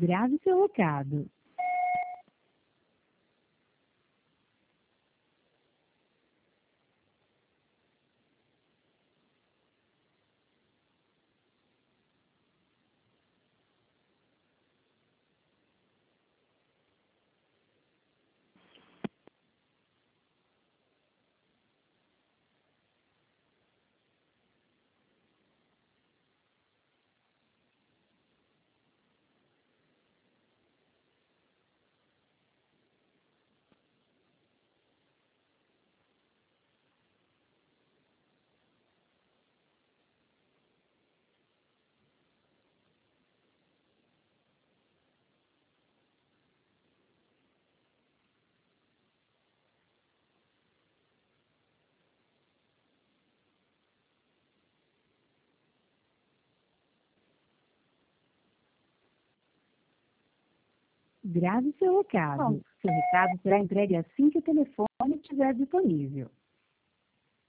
Grave seu recado. Grave seu recado. Seu recado será entregue assim que o telefone estiver disponível.